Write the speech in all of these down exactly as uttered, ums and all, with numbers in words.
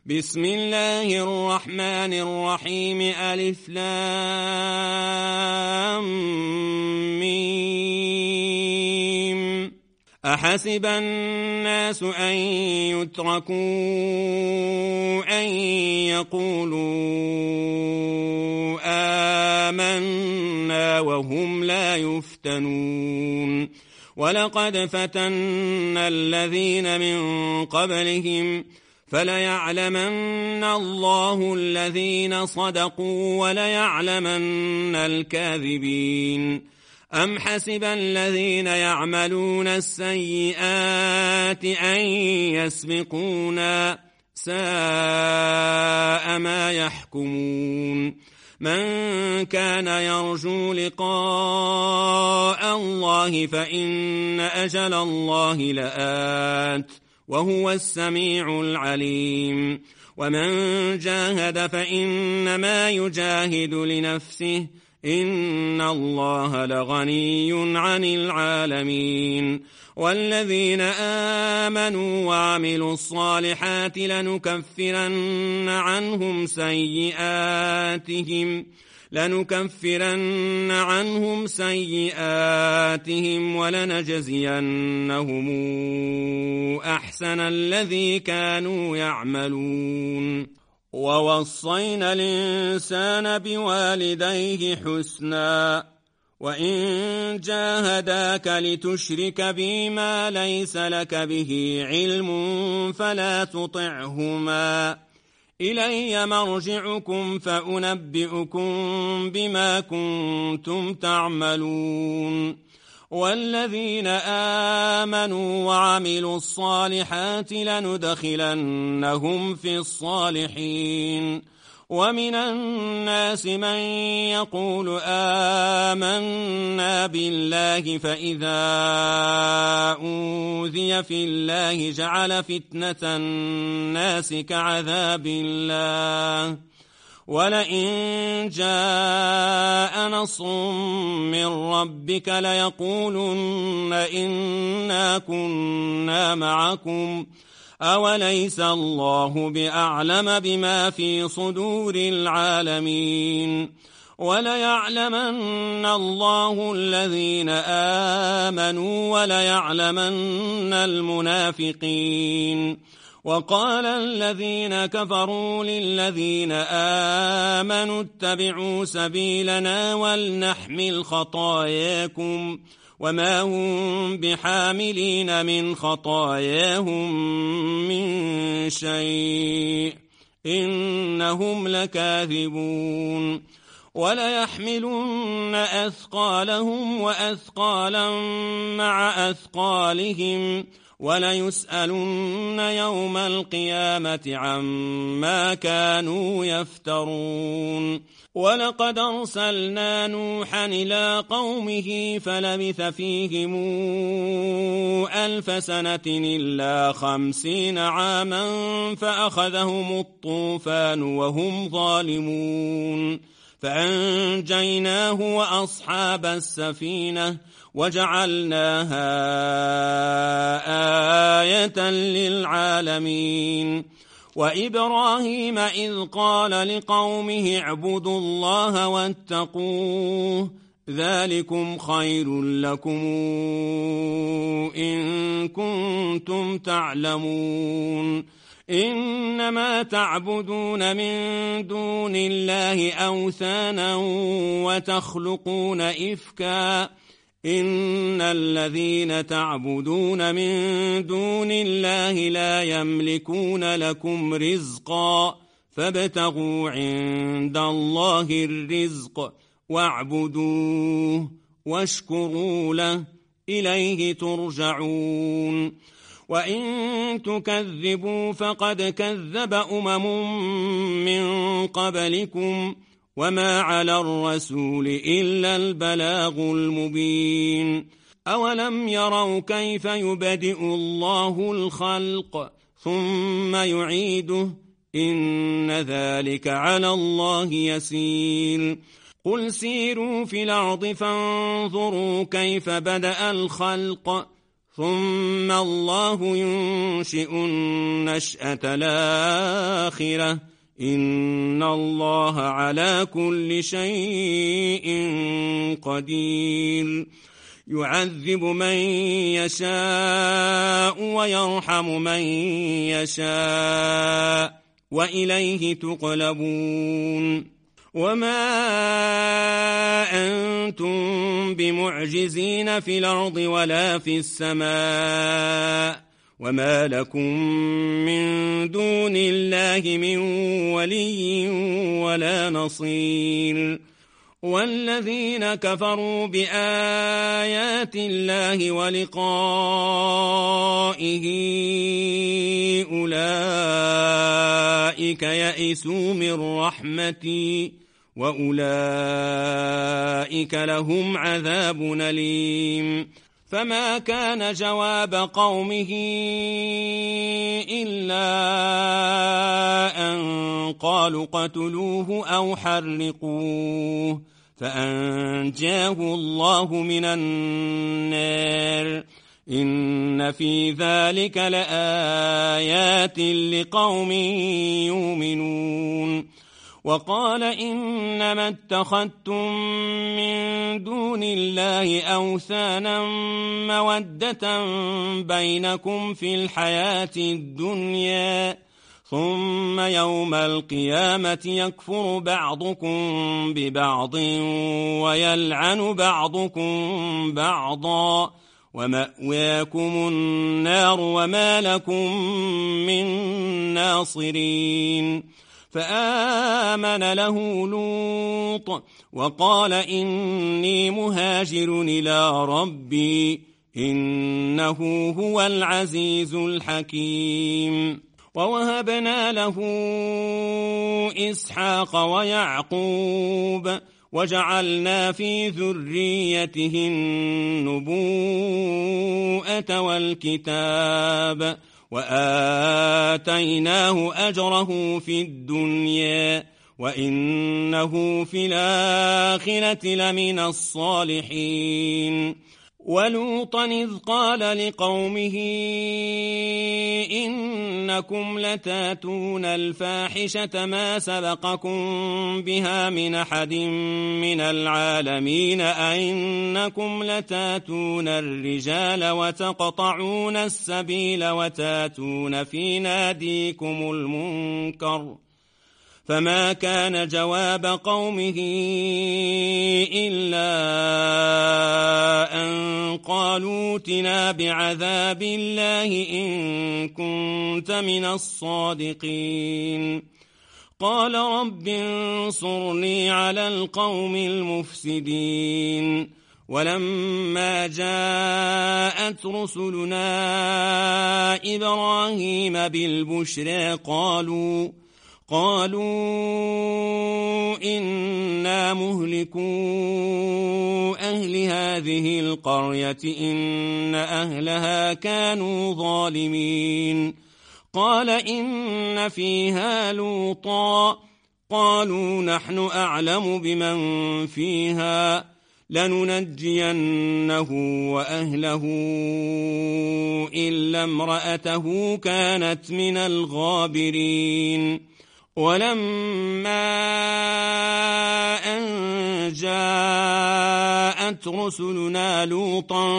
بسم الله الرحمن الرحيم ألف لام ميم أحسب الناس أن يتركوا أن يقولوا آمنا وهم لا يفتنون ولقد فتنا الذين من قبلهم فليعلمن الله الذين صدقوا وليعلمن الكاذبين أم حسب الذين يعملون السيئات أن يسبقونا ساء ما يحكمون من كان يرجو لقاء الله فإن أجل الله لآت وهو السميع العليم ومن جاهد فإنما يجاهد لنفسه إن الله لغني عن العالمين والذين آمنوا وعملوا الصالحات لنكفرن عنهم سيئاتهم لنكفرن عنهم سيئاتهم ولنجزينهم أحسن الذي كانوا يعملون ووصينا الإنسان بوالديه حسنا وإن جاهداك لتشرك بي ما ليس لك به علم فلا تطعهما إلي مرجعكم فأنبئكم بما كنتم تعملون والذين آمنوا وعملوا الصالحات لندخلنهم في الصالحين ومن الناس من يقول آمنا بالله فإذا أوذي في الله جعل فتنة الناس كعذاب الله ولئن جاء نصر من ربك ليقولن إنا كنا معكم أوليس الله بأعلم بما في صدور العالمين وليعلمن الله الذين آمنوا وليعلمن المنافقين وقال الذين كفروا للذين آمنوا اتبعوا سبيلنا ولنحمل خطاياكم وما هم بحاملين من خطاياهم من شيء إنهم لكاذبون وليحملن أثقالهم وأثقالا مع أثقالهم وليسألن يوم القيامة عما كانوا يفترون ولقد أرسلنا نوحا إلى قومه فلبث فيهم ألف سنة إلا خمسين عاما فأخذهم الطوفان وهم ظالمون فأنجيناه وأصحاب السفينة وجعلناها آية للعالمين وإبراهيم إذ قال لقومه اعبدوا الله واتقوه ذلكم خير لكم إن كنتم تعلمون إنما تعبدون من دون الله أوثانا وتخلقون إفكا إن الذين تعبدون من دون الله لا يملكون لكم رزقا فابتغوا عند الله الرزق واعبدوه واشكروا له إليه ترجعون وإن تكذبوا فقد كذب أمم من قبلكم وما على الرسول إلا البلاغ المبين أولم يروا كيف يبدئ الله الخلق ثم يعيده إن ذلك على الله يسير قل سيروا في الأرض فانظروا كيف بدأ الخلق ثم الله ينشئ النشأة الآخرة إن الله على كل شيء قدير يعذب من يشاء ويرحم من يشاء وإليه تقلبون وما أنتم بمعجزين في الأرض ولا في السماء وما لكم من دون الله من ولي ولا نصير والذين كفروا بآيات الله ولقائه أولئك يئسوا من رحمتي وأولئك لهم عذاب أليم فما كان جواب قومه إلا أن قالوا قتلوه أو حرقوه فأنجاه الله من النار إن في ذلك لآيات لقوم يؤمنون وقال إنما اتخذتم من دون الله أوثانا مودة بينكم في الحياة الدنيا ثم يوم القيامة يكفر بعضكم ببعض ويلعن بعضكم بعضا ومأواكم النار وما لكم من ناصرين فآمن له لوط وقال إني مهاجر إلى ربي إنه هو العزيز الحكيم ووهبنا له إسحاق ويعقوب وجعلنا في ذريته النبوءة والكتاب وآتيناه أجره في الدنيا وإنه في الآخرة لمن الصالحين ولوطا إذ قال لقومه إنكم لتاتون الفاحشة ما سبقكم بها من أحد من العالمين أئنكم لتاتون الرجال وتقطعون السبيل وتاتون في ناديكم المنكر فما كان جواب قومه إلا أن قالوا ائتنا بعذاب الله إن كنت من الصادقين قال رب انصرني على القوم المفسدين ولما جاءت رسلنا إبراهيم بالبشرى قالوا قالوا إنا مهلكو أهل هذه القرية إن أهلها كانوا ظالمين قال إن فيها لوطا قالوا نحن أعلم بمن فيها لننجينه وأهله إلا امرأته كانت من الغابرين ولما أن جاءت رسلنا لوطا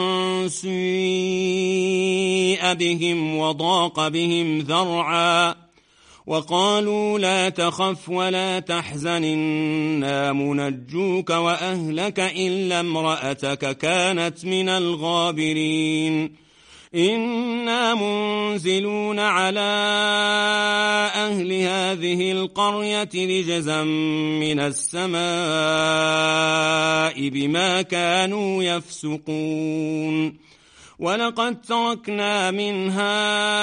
سيء بهم وضاق بهم ذرعا وقالوا لا تخف ولا تحزن إنا منجوك وأهلك إلا امرأتك كانت من الغابرين إنا منزلون على أهل هذه القرية رجزا من السماء بما كانوا يفسقون ولقد تركنا منها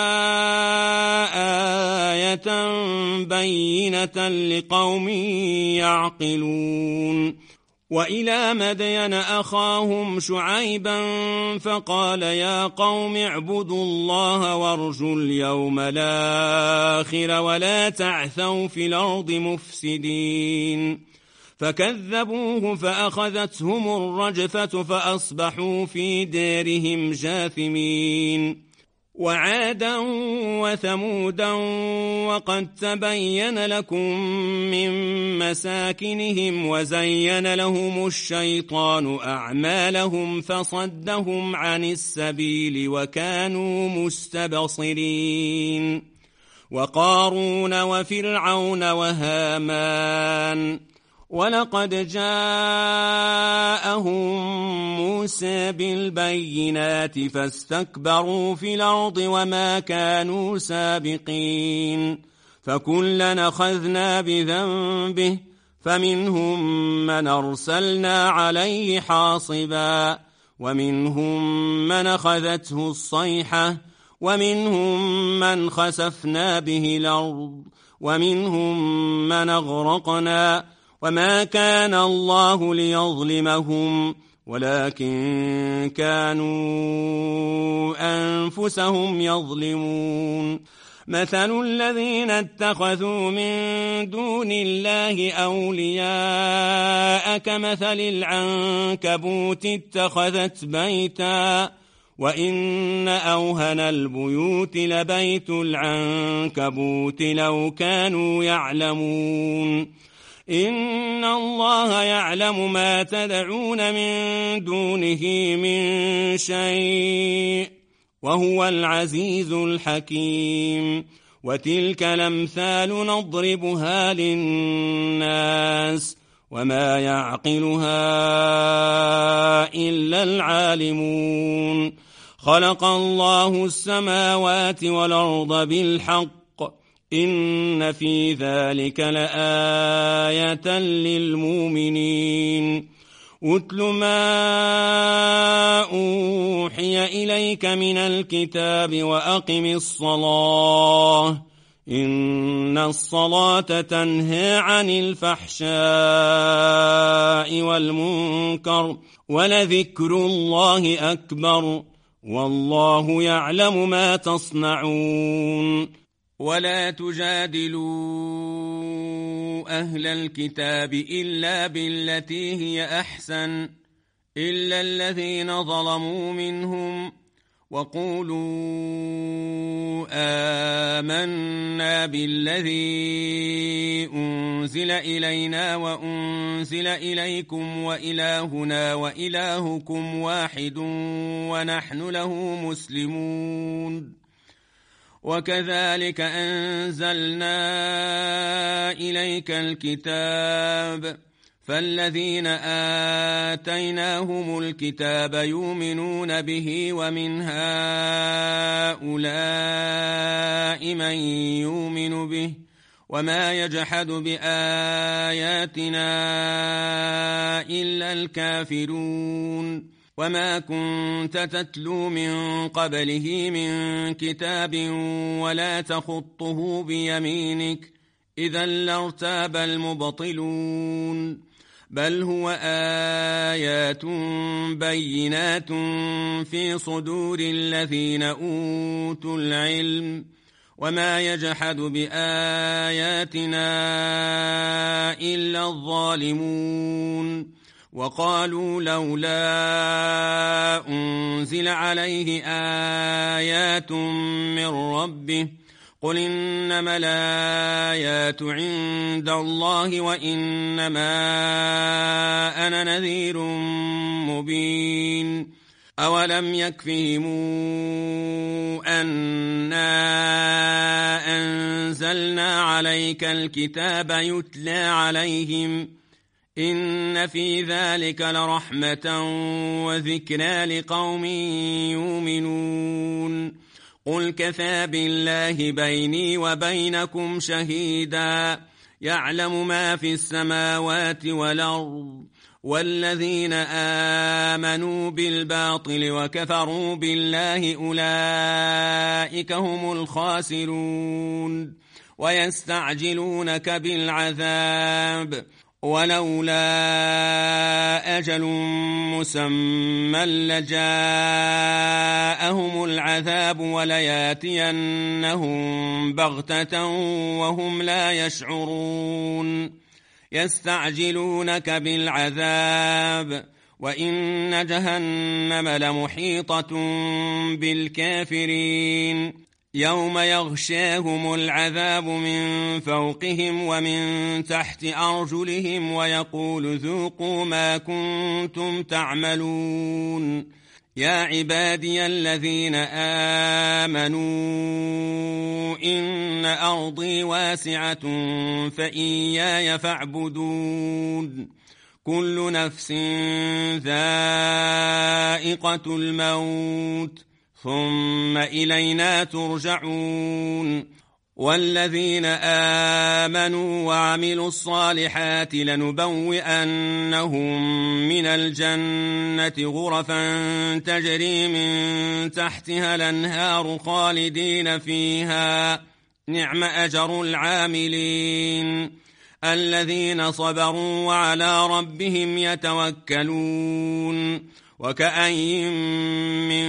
آية بينة لقوم يعقلون وإلى مدين أخاهم شعيبا فقال يا قوم اعبدوا الله وارجوا اليوم الآخر ولا تعثوا في الأرض مفسدين فكذبوه فأخذتهم الرجفة فأصبحوا في دارهم جاثمين. وعادا وثمودا وقد تبين لكم من مساكنهم وزين لهم الشيطان أعمالهم فصدهم عن السبيل وكانوا مستبصرين. وقارون وفرعون وهامان ولقد جاءهم موسى بالبينات فاستكبروا في الأرض وما كانوا سابقين. فكلا أخذنا بذنبه فمنهم من أرسلنا عليه حاصبا ومنهم من أخذته الصيحة ومنهم من خسفنا به الأرض ومنهم من أغرقنا وما كان الله ليظلمهم ولكن كانوا أنفسهم يظلمون. مثل الذين اتخذوا من دون الله أولياء كمثل العنكبوت اتخذت بيتا وإن أوهن البيوت لبيت العنكبوت لو كانوا يعلمون. إن الله يعلم ما تدعون من دونه من شيء وهو العزيز الحكيم. وتلك الأمثال نضربها للناس وما يعقلها إلا العالمون. خلق الله السماوات والأرض بالحق إن في ذلك لآية للمؤمنين. أتل ما أوحي إليك من الكتاب وأقم الصلاة إن الصلاة تنهى عن الفحشاء والمنكر ولذكر الله أكبر والله يعلم ما تصنعون. ولا تجادلوا أهل الكتاب إلا بالتي هي أحسن إلا الذين ظلموا منهم وقولوا آمنا بالذي أنزل إلينا وأنزل إليكم وإلهنا وإلهكم واحد ونحن له مسلمون. وكذلك أنزلنا إليك الكتاب فالذين آتيناهم الكتاب يؤمنون به ومن هؤلاء من يؤمن به وما يجحد بآياتنا إلا الكافرون. وما كنت تتلو من قبله من كتاب ولا تخطه بيمينك إذا لارتاب المبطلون. بل هو آيات بينات في صدور الذين أوتوا العلم وما يجحد بآياتنا إلا الظالمون. وقالوا لولا أنزل عليه آيات من ربه قل إنما الآيات عند الله وإنما أنا نذير مبين. أولم يكفهم أنا أنزلنا عليك الكتاب يتلى عليهم إن في ذلك لرحمة وذكرى لقوم يؤمنون. قل كفى بالله بيني وبينكم شهيدا يعلم ما في السماوات والأرض والذين آمنوا بالباطل وكفروا بالله أولئك هم الخاسرون. ويستعجلونك بالعذاب ولولا أجل مسمى لجاءهم العذاب ولياتينهم بغتة وهم لا يشعرون. يستعجلونك بالعذاب وإن جهنم لمحيطة بالكافرين يوم يغشاهم العذاب من فوقهم ومن تحت أرجلهم ويقول ذوقوا ما كنتم تعملون يا عبادي الذين آمنوا إن أرضي واسعة فإياي فاعبدون كل نفس ذائقة الموت ثم إلينا ترجعون والذين آمنوا وعملوا الصالحات لنبوئنهم من الجنة غرفا تجري من تحتها الأنهار خالدين فيها نعم أجر العاملين الذين صبروا وعلى ربهم يتوكلون وكأين من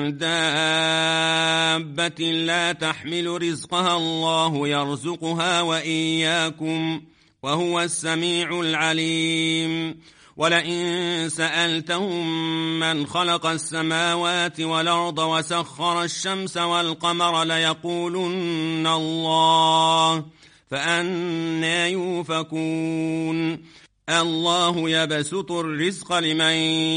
دابة لا تحمل رزقها الله يرزقها وإياكم وهو السميع العليم ولئن سألتهم من خلق السماوات والأرض وسخر الشمس والقمر ليقولن الله فأنى يوفكون الله يبسط الرزق لمن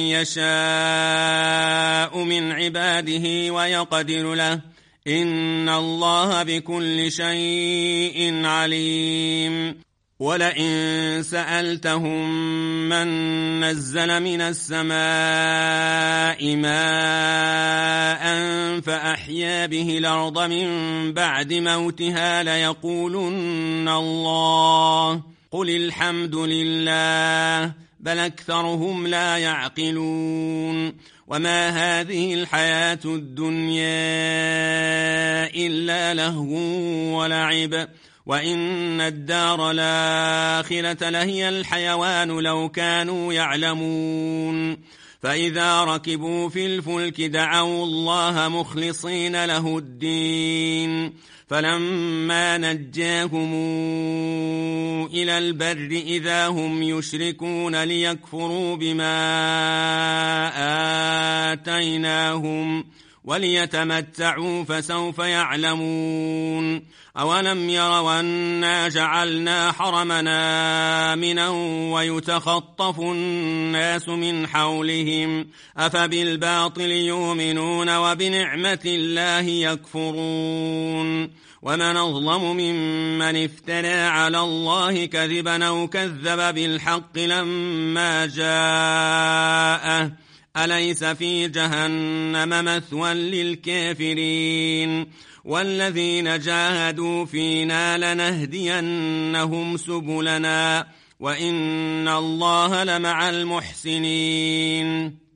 يشاء من عباده ويقدر له إن الله بكل شيء عليم ولئن سألتهم من نزل من السماء ماء فأحيا به الأرض من بعد موتها ليقولن الله قل الحمد لله بل أكثرهم لا يعقلون وما هذه الحياة الدنيا إلا لهو ولعب وإن الدار الآخرة لهي الحيوان لو كانوا يعلمون فإذا ركبوا في الفلك دعوا الله مخلصين له الدين فلما نجاهم إلى البر إذا هم يشركون ليكفروا بما آتيناهم وليتمتعوا فسوف يعلمون أولم يروا أنا جعلنا حرمنا آمنا ويتخطف الناس من حولهم أفبالباطل يؤمنون وبنعمة الله يكفرون ومن أظلم ممن افترى على الله كذبا أو كذب بالحق لما جاءه أليس في جهنم مثوى للكافرين والذين جاهدوا فينا لنهدينهم سبلنا وإن الله لمع المحسنين